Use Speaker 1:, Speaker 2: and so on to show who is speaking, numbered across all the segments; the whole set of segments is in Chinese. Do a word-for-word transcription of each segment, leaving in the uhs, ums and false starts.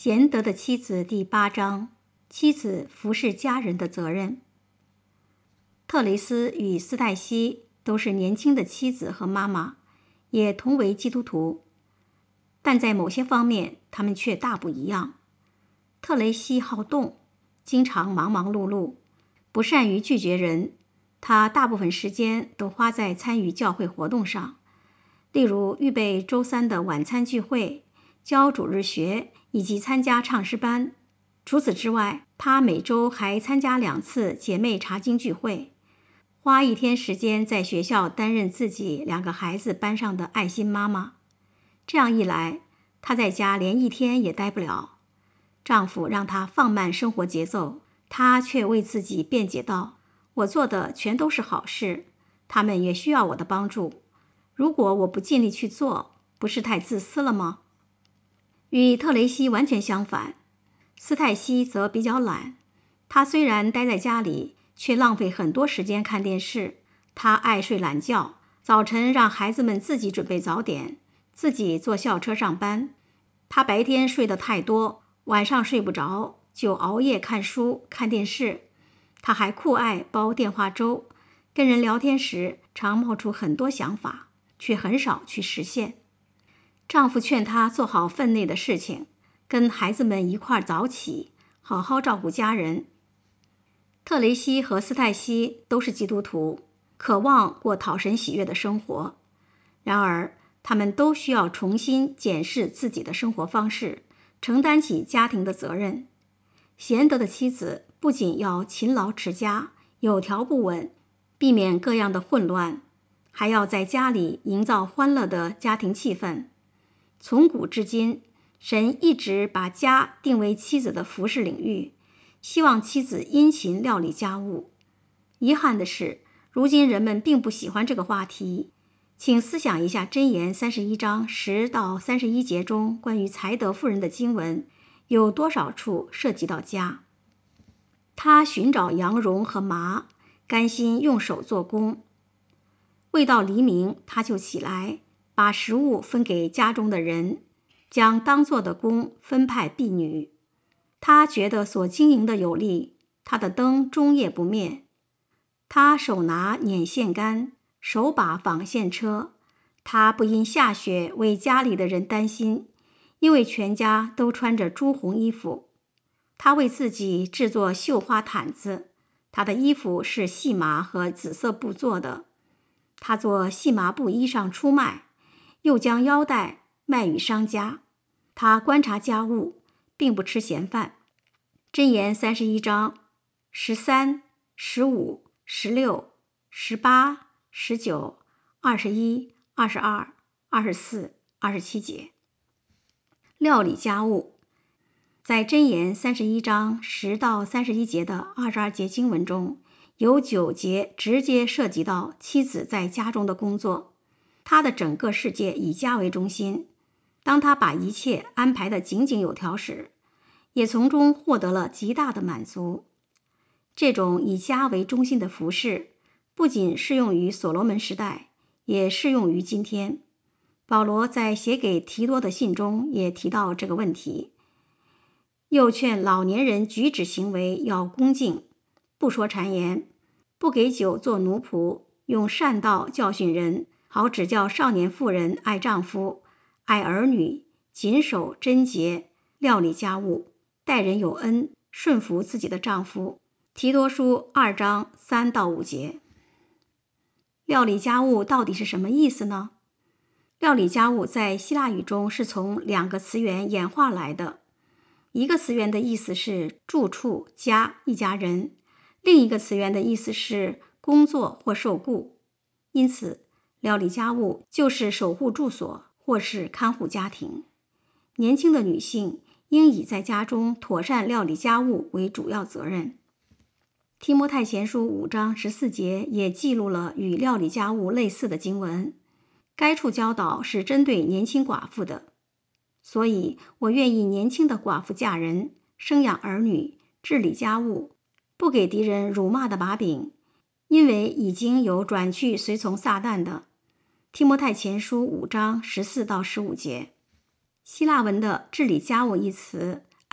Speaker 1: 贤德的妻子第八章，妻子服侍家人的责任。特蕾斯与斯黛西都是年轻的妻子和妈妈，也同为基督徒，但在某些方面他们却大不一样。特蕾西好动，经常忙忙碌碌，不善于拒绝人，她大部分时间都花在参与教会活动上，例如预备周三的晚餐聚会，教主日学以及参加唱诗班。除此之外，她每周还参加两次姐妹查经聚会，花一天时间在学校担任自己两个孩子班上的爱心妈妈。这样一来，她在家连一天也待不了。丈夫让她放慢生活节奏，她却为自己辩解道：我做的全都是好事，他们也需要我的帮助。如果我不尽力去做，不是太自私了吗？与特蕾西完全相反，斯黛西则比较懒。她虽然待在家里，却浪费很多时间看电视。她爱睡懒觉，早晨让孩子们自己准备早点，自己坐校车上班。她白天睡得太多，晚上睡不着，就熬夜看书、看电视。她还酷爱煲电话粥，跟人聊天时常冒出很多想法，却很少去实现。丈夫劝她做好分内的事情，跟孩子们一块早起，好好照顾家人。特蕾西和斯黛西都是基督徒，渴望过讨神喜悦的生活。然而，他们都需要重新检视自己的生活方式，承担起家庭的责任。贤德的妻子不仅要勤劳持家，有条不紊，避免各样的混乱，还要在家里营造欢乐的家庭气氛。从古至今，神一直把家定为妻子的服事领域，希望妻子殷勤料理家务。遗憾的是，如今人们并不喜欢这个话题。请思想一下箴言三十一章十到三十一节中关于才德妇人的经文，有多少处涉及到家？她寻找羊绒和麻，甘心用手做工。未到黎明，她就起来，把食物分给家中的人，将当做的工分派婢女。她觉得所经营的有利，她的灯终夜不灭。她手拿捻线杆，手把纺线车。她不因下雪为家里的人担心，因为全家都穿着朱红衣服。她为自己制作绣花毯子，她的衣服是细麻和紫色布做的。她做细麻布衣裳出卖，又将腰带卖与商家。她观察家务，并不吃闲饭。箴言三十一章十三、十五、十六、十八、十九、二十一、二十二、二十四、二十七节。料理家务，在箴言三十一章十到三十一节的二十二节经文中，有九节直接涉及到妻子在家中的工作。她的整个世界以家为中心，当她把一切安排得井井有条时，也从中获得了极大的满足。这种以家为中心的服事，不仅适用于所罗门时代，也适用于今天。保罗在写给提多的信中也提到这个问题，又劝老年人举止行为要恭敬，不说谗言，不给酒做奴仆，用善道教训人，好指教少年妇人爱丈夫、爱儿女，谨守贞洁，料理家务，待人有恩，顺服自己的丈夫。提多书二章三到五节。料理家务到底是什么意思呢？料理家务在希腊语中是从两个词源演化来的，一个词源的意思是住处、家、一家人，另一个词源的意思是工作或受雇。因此，料理家务就是守护住所或是看护家庭。年轻的女性应以在家中妥善料理家务为主要责任。提摩太前书五章十四节也记录了与料理家务类似的经文，该处教导是针对年轻寡妇的。所以我愿意年轻的寡妇嫁人，生养儿女，治理家务，不给敌人辱骂的把柄，因为已经有转去随从撒旦的。提摩太前书五章十四到十五节。希腊文的治理家务一词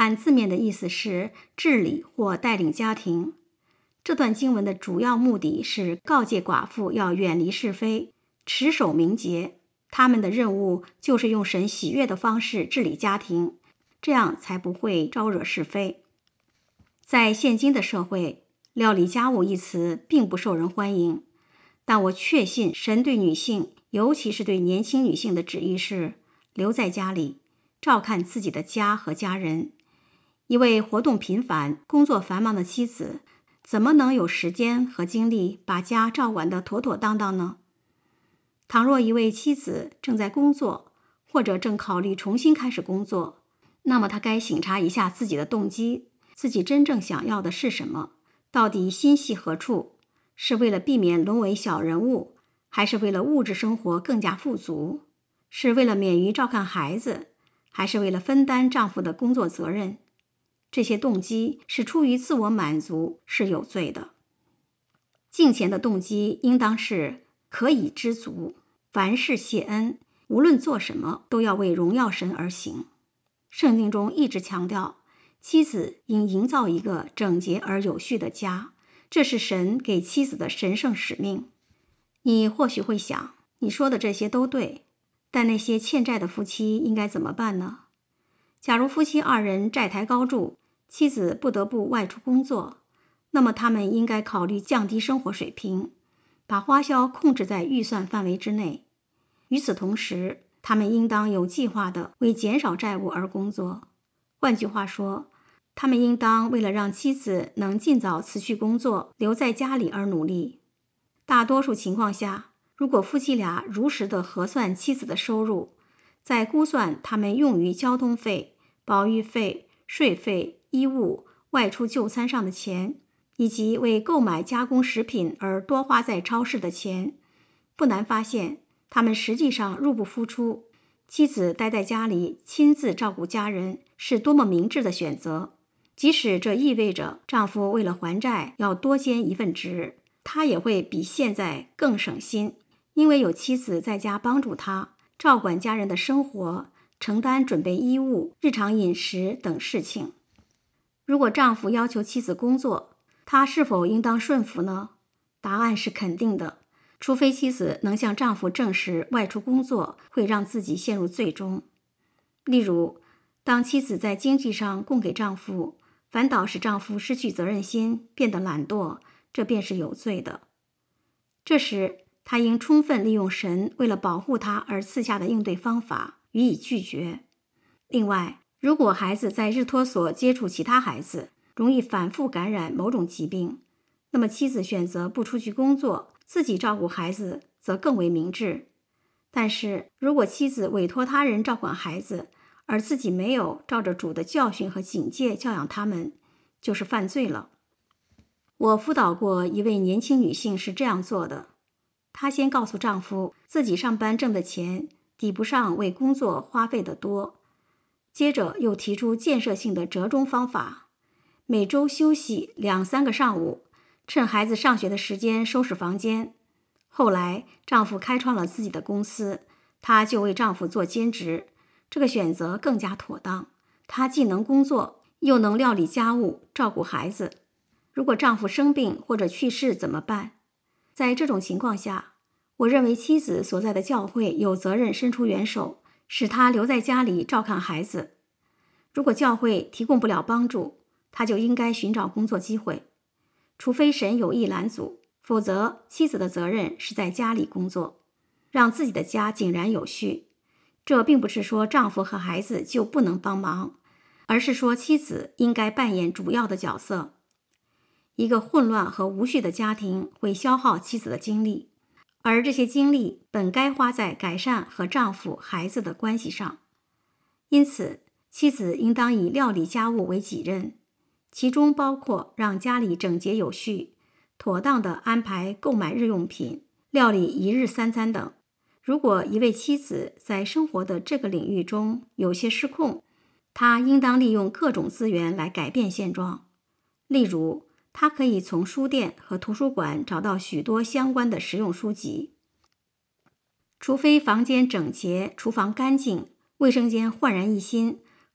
Speaker 1: 按字面的意思是治理或带领家庭。这段经文的主要目的是告诫寡妇要远离是非，持守名节。他们的任务就是用神喜悦的方式治理家庭，这样才不会招惹是非。在现今的社会，料理家务一词并不受人欢迎，但我确信神对女性，尤其是对年轻女性的旨意是留在家里，照看自己的家和家人。一位活动频繁、工作繁忙的妻子，怎么能有时间和精力把家照管得妥妥当当呢？倘若一位妻子正在工作，或者正考虑重新开始工作，那么她该省察一下自己的动机，自己真正想要的是什么，到底心系何处，是为了避免沦为小人物，还是为了物质生活更加富足？是为了免于照看孩子，还是为了分担丈夫的工作责任？这些动机是出于自我满足，是有罪的。敬虔的动机应当是可以知足，凡事谢恩，无论做什么都要为荣耀神而行。圣经中一直强调，妻子应营造一个整洁而有序的家，这是神给妻子的神圣使命。你或许会想，你说的这些都对，但那些欠债的夫妻应该怎么办呢？假如夫妻二人债台高筑，妻子不得不外出工作，那么他们应该考虑降低生活水平，把花销控制在预算范围之内。与此同时，他们应当有计划地为减少债务而工作。换句话说，他们应当为了让妻子能尽早辞去工作，留在家里而努力。大多数情况下，如果夫妻俩如实地核算妻子的收入，再估算他们用于交通费、保育费、税费、衣物、外出就餐上的钱，以及为购买加工食品而多花在超市的钱，不难发现他们实际上入不敷出。妻子待在家里亲自照顾家人是多么明智的选择，即使这意味着丈夫为了还债要多兼一份职，他也会比现在更省心，因为有妻子在家帮助他照管家人的生活，承担准备衣物、日常饮食等事情。如果丈夫要求妻子工作，他是否应当顺服呢？答案是肯定的，除非妻子能向丈夫证实外出工作会让自己陷入罪中。例如，当妻子在经济上供给丈夫，反倒使丈夫失去责任心，变得懒惰，这便是有罪的。这时，他应充分利用神为了保护他而赐下的应对方法，予以拒绝。另外，如果孩子在日托所接触其他孩子，容易反复感染某种疾病，那么妻子选择不出去工作，自己照顾孩子，则更为明智。但是，如果妻子委托他人照管孩子，而自己没有照着主的教训和警戒教养他们，就是犯罪了。我辅导过一位年轻女性是这样做的，她先告诉丈夫自己上班挣的钱抵不上为工作花费的多，接着又提出建设性的折中方法，每周休息两三个上午，趁孩子上学的时间收拾房间。后来丈夫开创了自己的公司，她就为丈夫做兼职，这个选择更加妥当，她既能工作，又能料理家务，照顾孩子。如果丈夫生病或者去世怎么办？在这种情况下，我认为妻子所在的教会有责任伸出援手，使她留在家里照看孩子。如果教会提供不了帮助，她就应该寻找工作机会，除非神有意拦阻，否则妻子的责任是在家里工作，让自己的家井然有序。这并不是说丈夫和孩子就不能帮忙，而是说妻子应该扮演主要的角色。一个混乱和无序的家庭会消耗妻子的精力，而这些精力本该花在改善和丈夫、孩子的关系上。因此，妻子应当以料理家务为己任，其中包括让家里整洁有序，妥当地安排购买日用品，料理一日三餐等。如果一位妻子在生活的这个领域中有些失控，她应当利用各种资源来改变现状。例如，她可以从书店和图书馆找到许多相关的实用书籍。除非房间整洁，厨房干净，卫生间焕然一新，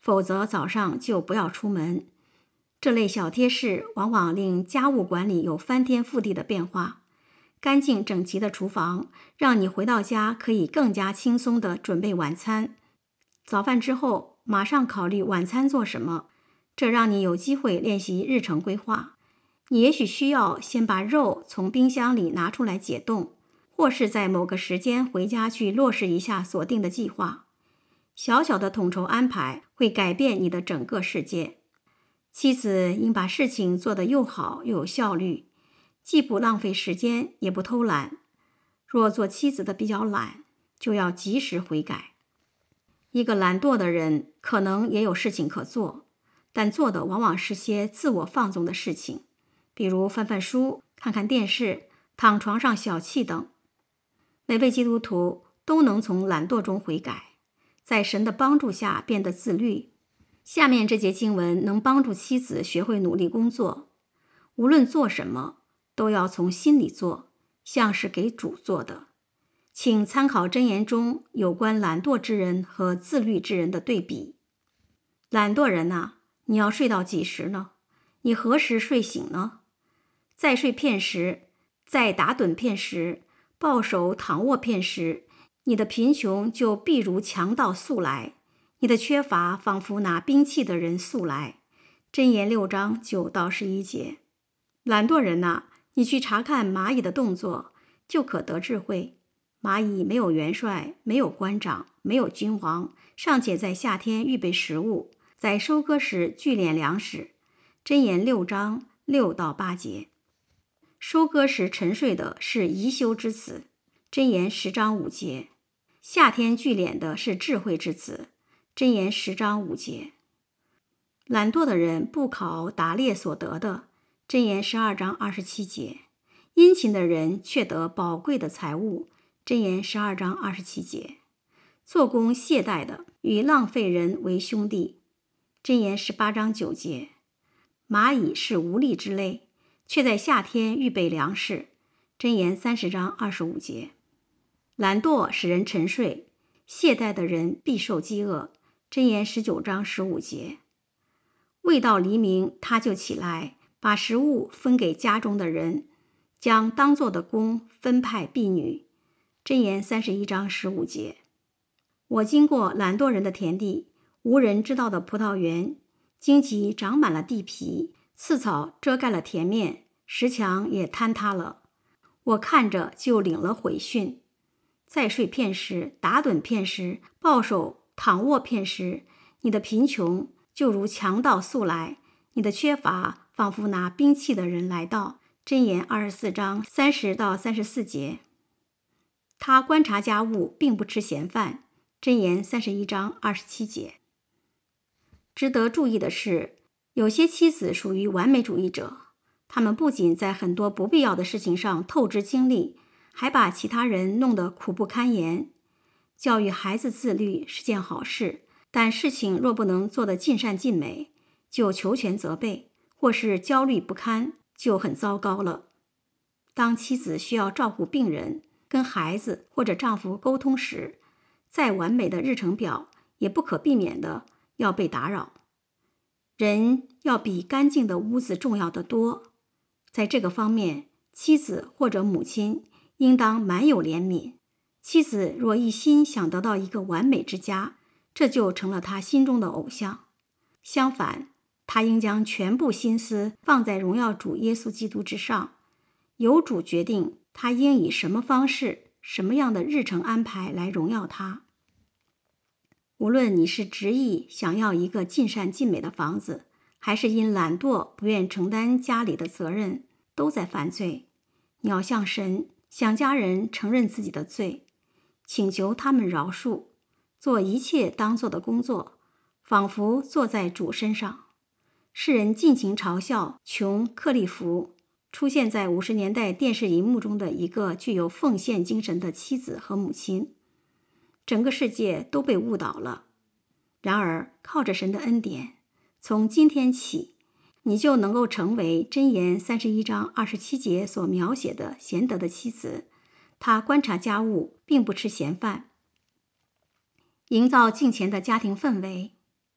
Speaker 1: 否则早上就不要出门。这类小贴士往往令家务管理有翻天覆地的变化。干净整齐的厨房，让你回到家可以更加轻松地准备晚餐。早饭之后，马上考虑晚餐做什么，这让你有机会练习日程规划。你也许需要先把肉从冰箱里拿出来解冻，或是在某个时间回家去落实一下所定的计划。小小的统筹安排会改变你的整个世界。妻子应把事情做得又好又有效率，既不浪费时间，也不偷懒。若做妻子的比较懒，就要及时悔改。一个懒惰的人可能也有事情可做，但做的往往是些自我放纵的事情，比如翻翻书、看看电视、躺床上小憩等。每位基督徒都能从懒惰中悔改，在神的帮助下变得自律。下面这节经文能帮助妻子学会努力工作。无论做什么，都要从心里做，像是给主做的。请参考箴言中有关懒惰之人和自律之人的对比。懒惰人啊，你要睡到几时呢？你何时睡醒呢？再睡片时，再打盹片时，抱手躺卧片时，你的贫穷就必如强盗速来，你的缺乏仿佛拿兵器的人速来。箴言六章九到十一节。懒惰人啊，你去查看蚂蚁的动作，就可得智慧。蚂蚁没有元帅，没有官长，没有君王，尚且在夏天预备食物，在收割时聚敛粮食。箴言六章六到八节。收割时沉睡的是贻羞之词。箴言十章五节。夏天聚敛的是智慧之词。箴言十章五节。懒惰的人不考打猎所得的。箴言十二章二十七节。殷勤的人却得宝贵的财物。箴言十二章二十七节。做工懈怠的与浪费人为兄弟。箴言十八章九节。蚂蚁是无力之类，却在夏天预备粮食。箴言三十章二十五节。懒惰使人沉睡，懈怠的人必受饥饿。箴言十九章十五节。未到黎明，他就起来，把食物分给家中的人，将当做的工分派婢女。箴言三十一章十五节。我经过懒惰人的田地，无人知道的葡萄园，荆棘长满了地皮，刺草遮盖了田面，石墙也坍塌了。我看着就领了悔训。再睡片时，打盹片时，抱手躺卧片时，你的贫穷就如强盗速来，你的缺乏仿佛拿兵器的人来到。箴言二十四章三十到三十四节。他观察家务，并不吃闲饭。箴言三十一章二十七节。值得注意的是，有些妻子属于完美主义者，他们不仅在很多不必要的事情上透支精力，还把其他人弄得苦不堪言。教育孩子自律是件好事，但事情若不能做得尽善尽美，就求全责备，或是焦虑不堪，就很糟糕了。当妻子需要照顾病人，跟孩子或者丈夫沟通时，再完美的日程表也不可避免的要被打扰。人要比干净的屋子重要得多。在这个方面，妻子或者母亲应当蛮有怜悯。妻子若一心想得到一个完美之家，这就成了她心中的偶像。相反，她应将全部心思放在荣耀主耶稣基督之上，由主决定她应以什么方式、什么样的日程安排来荣耀他。无论你是执意想要一个尽善尽美的房子，还是因懒惰不愿承担家里的责任，都在犯罪。你要向神、向家人承认自己的罪，请求他们饶恕，做一切当做的工作，仿佛坐在主身上。世人尽情嘲笑琼·克利夫，出现在五十年代电视荧幕中的一个具有奉献精神的妻子和母亲。整个世界都被误导了。然而，靠着神的恩典，从今天起，你就能够成为箴言三十一章二十七节所描写的贤德的妻子。她观察家务，并不吃闲饭，营造敬虔的家庭氛围。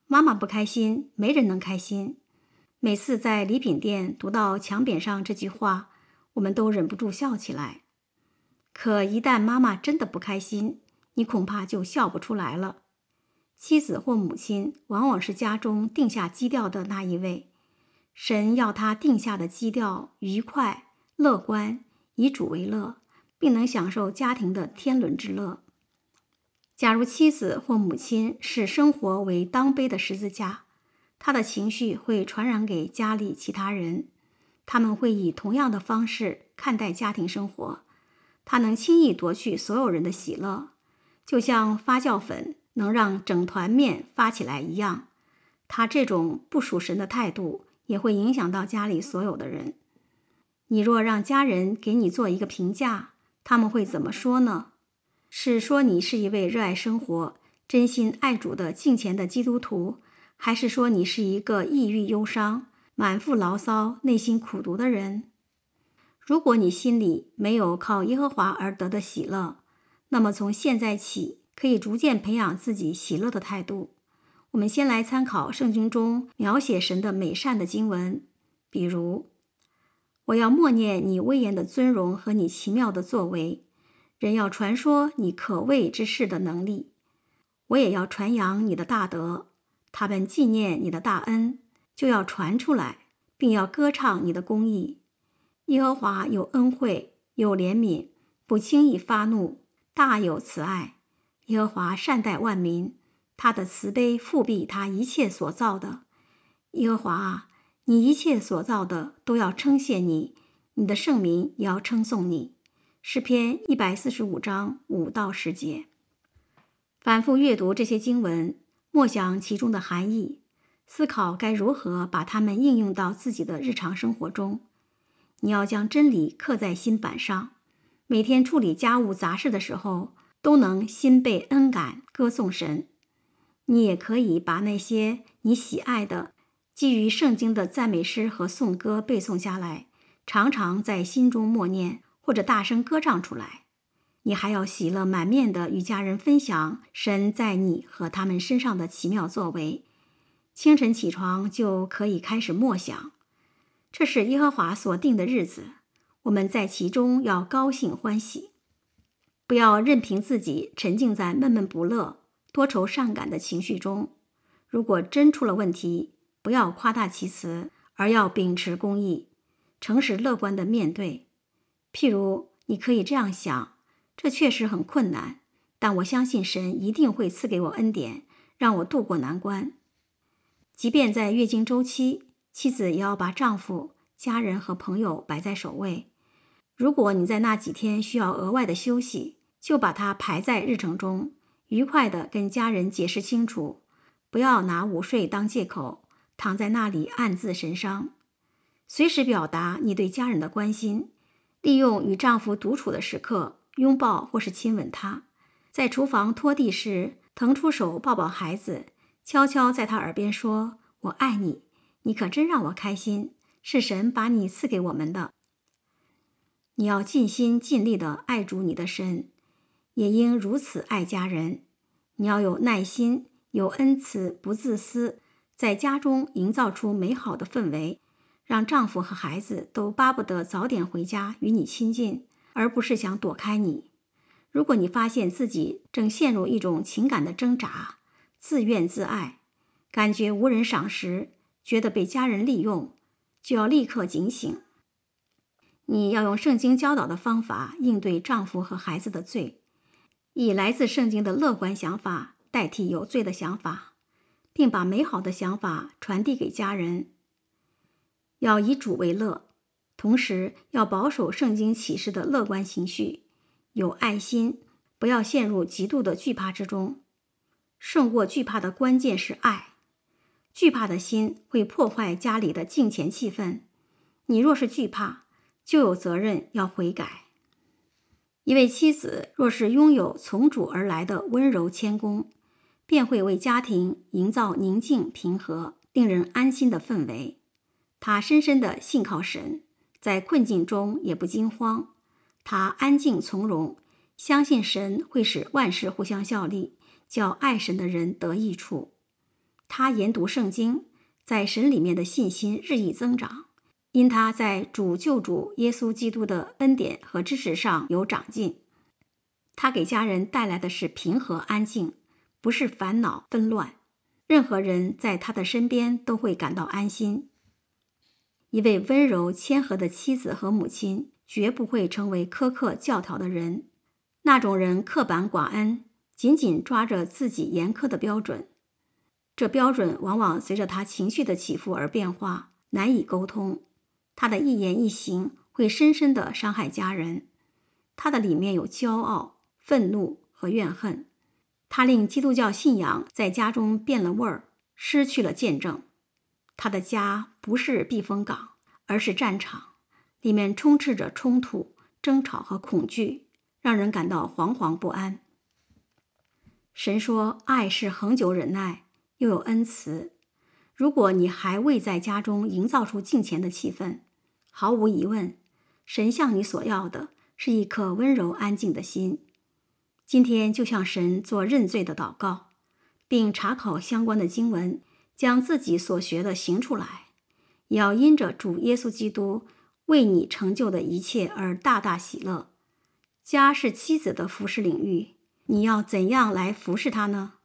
Speaker 1: 妈妈不开心，没人能开心。每次在礼品店读到墙匾上这句话，我们都忍不住笑起来。可一旦妈妈真的不开心，你恐怕就笑不出来了。妻子或母亲往往是家中定下基调的那一位，神要他定下的基调愉快、乐观，以主为乐，并能享受家庭的天伦之乐。假如妻子或母亲视生活为当背的十字架，他的情绪会传染给家里其他人，他们会以同样的方式看待家庭生活。他能轻易夺去所有人的喜乐，就像发酵粉能让整团面发起来一样。他这种不属神的态度也会影响到家里所有的人。你若让家人给你做一个评价，他们会怎么说呢？是说你是一位热爱生活、真心爱主的敬虔的基督徒，还是说你是一个抑郁忧伤、满腹牢骚、内心苦毒的人？如果你心里没有靠耶和华而得的喜乐，那么从现在起可以逐渐培养自己喜乐的态度。我们先来参考圣经中描写神的美善的经文，比如：我要默念你威严的尊荣和你奇妙的作为，人要传说你可畏之事的能力。我也要传扬你的大德，他们纪念你的大恩，就要传出来，并要歌唱你的公义。耶和华有恩惠，有怜悯，不轻易发怒，大有慈爱。耶和华善待万民，他的慈悲覆庇他一切所造的。耶和华啊，你一切所造的都要称谢你，你的圣名也要称颂你。诗篇一百四十五章五到十节。反复阅读这些经文，默想其中的含义，思考该如何把它们应用到自己的日常生活中。你要将真理刻在心板上，每天处理家务杂事的时候，都能心被恩感，歌颂神。你也可以把那些你喜爱的基于圣经的赞美诗和颂歌背诵下来，常常在心中默念，或者大声歌唱出来。你还要喜乐满面地与家人分享神在你和他们身上的奇妙作为。清晨起床就可以开始默想，这是耶和华所定的日子，我们在其中要高兴欢喜。不要任凭自己沉浸在闷闷不乐、多愁善感的情绪中。如果真出了问题，不要夸大其词，而要秉持公义，诚实乐观地面对。譬如你可以这样想，这确实很困难，但我相信神一定会赐给我恩典，让我渡过难关。即便在月经周期，妻子也要把丈夫、家人和朋友摆在首位。如果你在那几天需要额外的休息，就把它排在日程中，愉快地跟家人解释清楚，不要拿午睡当借口，躺在那里暗自神伤。随时表达你对家人的关心，利用与丈夫独处的时刻，拥抱或是亲吻他。在厨房拖地时，腾出手抱抱孩子，悄悄在他耳边说：我爱你，你可真让我开心，是神把你赐给我们的。你要尽心尽力地爱主你的神，也应如此爱家人。你要有耐心，有恩慈，不自私，在家中营造出美好的氛围，让丈夫和孩子都巴不得早点回家与你亲近，而不是想躲开你。如果你发现自己正陷入一种情感的挣扎，自怨自艾，感觉无人赏识，觉得被家人利用，就要立刻警醒。你要用圣经教导的方法应对丈夫和孩子的罪，以来自圣经的乐观想法代替有罪的想法，并把美好的想法传递给家人。要以主为乐，同时要保守圣经启示的乐观情绪，有爱心，不要陷入极度的惧怕之中。胜过惧怕的关键是爱。惧怕的心会破坏家里的敬虔气氛，你若是惧怕，就有责任要悔改。一位妻子若是拥有从主而来的温柔谦恭，便会为家庭营造宁静平和、令人安心的氛围。她深深地信靠神，在困境中也不惊慌。她安静从容，相信神会使万事互相效力，叫爱神的人得益处。 他研读圣经，在神里面的信心日益增长，因他在主救主耶稣基督的恩典和知识上有长进。他给家人带来的是平和安静，不是烦恼纷乱。任何人在他的身边都会感到安心。一位温柔谦和的妻子和母亲绝不会成为苛刻教条的人，那种人刻板寡恩，紧紧抓着自己严苛的标准。这标准往往随着他情绪的起伏而变化，难以沟通。他的一言一行会深深地伤害家人。他的里面有骄傲、愤怒和怨恨。他令基督教信仰在家中变了味儿，失去了见证。他的家不是避风港，而是战场，里面充斥着冲突、争吵和恐惧，让人感到惶惶不安。神说，爱是恒久忍耐，又有恩慈。如果你还未在家中营造出敬虔的气氛，毫无疑问，神向你所要的是一颗温柔安静的心。今天就向神做认罪的祷告，并查考相关的经文，将自己所学的行出来，也要因着主耶稣基督为你成就的一切而大大喜乐。家是妻子的服侍领域，你要怎样来服侍她呢？